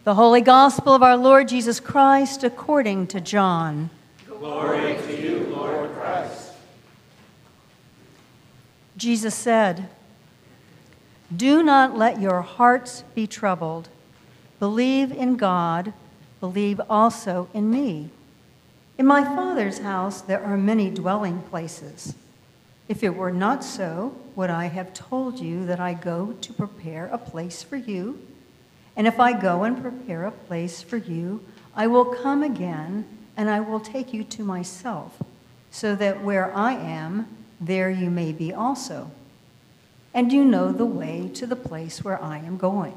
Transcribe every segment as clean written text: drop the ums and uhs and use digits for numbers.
The Holy Gospel of our Lord Jesus Christ according to John. Glory to you, Lord Christ. Jesus said, "Do not let your hearts be troubled. Believe in God, believe also in me. In my Father's house there are many dwelling places. If it were not so, would I have told you that I go to prepare a place for you? And if I go and prepare a place for you, I will come again, and I will take you to myself, so that where I am, there you may be also. And you know the way to the place where I am going."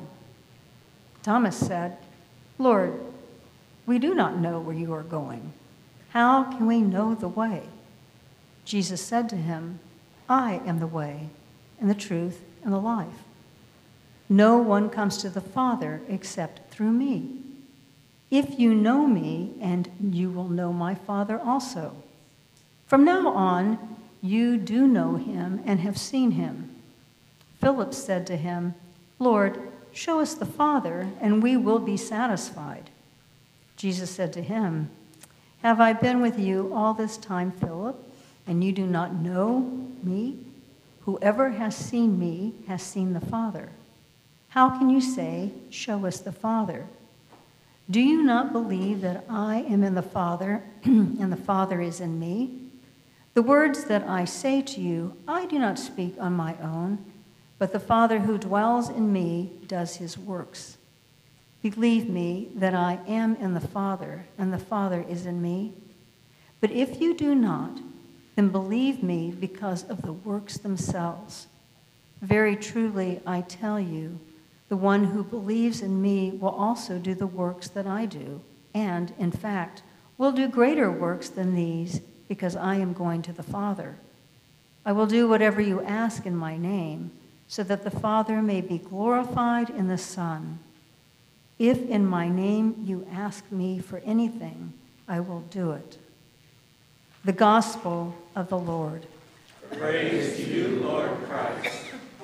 Thomas said, "Lord, we do not know where you are going. How can we know the way?" Jesus said to him, "I am the way, and the truth, and the life. No one comes to the Father except through me. If you know me, and you will know my Father also. From now on, you do know him and have seen him." Philip said to him, "Lord, show us the Father, and we will be satisfied." Jesus said to him, "Have I been with you all this time, Philip, and you do not know me? Whoever has seen me has seen the Father. How can you say, 'Show us the Father'? Do you not believe that I am in the Father, and the Father is in me? The words that I say to you, I do not speak on my own, but the Father who dwells in me does his works. Believe me that I am in the Father, and the Father is in me. But if you do not, then believe me because of the works themselves. Very truly, I tell you, the one who believes in me will also do the works that I do, and, in fact, will do greater works than these, because I am going to the Father. I will do whatever you ask in my name, so that the Father may be glorified in the Son. If in my name you ask me for anything, I will do it." The Gospel of the Lord. Praise to you, Lord Christ.